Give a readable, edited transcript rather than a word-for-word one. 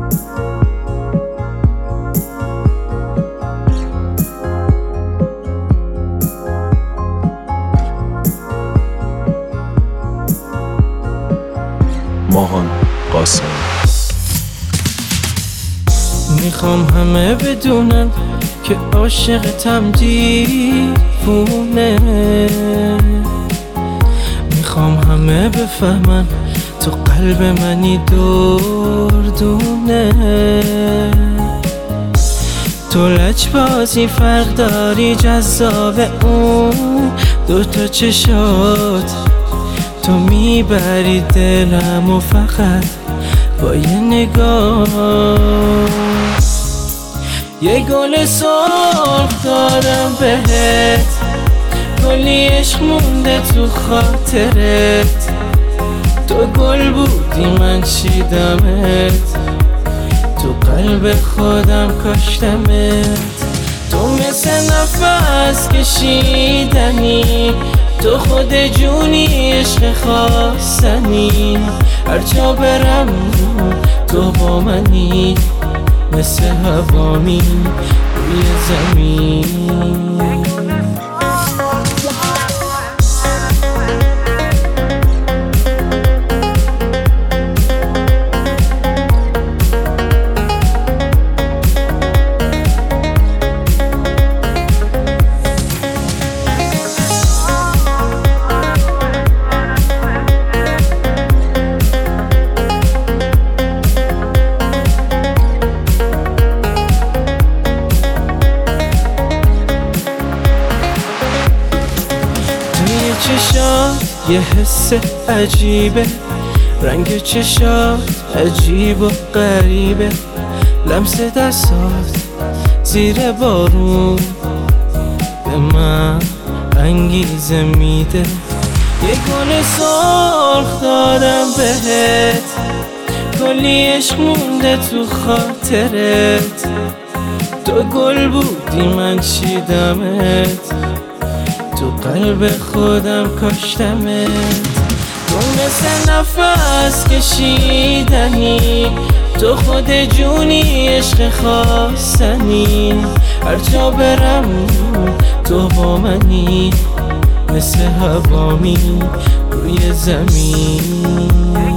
ماهان قاسمی. میخوام همه بدونن که عاشقتم دیوونه، میخوام همه بفهمن تو قلب منی دردونه. تو لجبازی فرق داری جذاب اون دوتا چشات، تو میبری دلم و فقط با یه نگاه. یه گل سرخ دارم بهت، کلی عشق مونده تو خاطرت. تو گل بودی من چیدمت، تو قلب خودم کاشتمت. تو مثل نفس کشیدنی، تو خود جونی عشق خواستنی. هر جا برم تو با منی، مثل هوامی روی زمین. چشات یه حس عجیبه، رنگ چشات عجیب و غریبه. لمس دستات زیر بارون به من انگیزه میده. یه گل سرخ دارم بهت، کلی عشق مونده تو خاطرت. تو گل بودی من چیدمت، تو قلب خودم کاشتمت. تو مثل نفس کشیدنی، تو خود جونی عشق خواستنی. هر جا برم تو با منی، مثل هوامی روی زمین.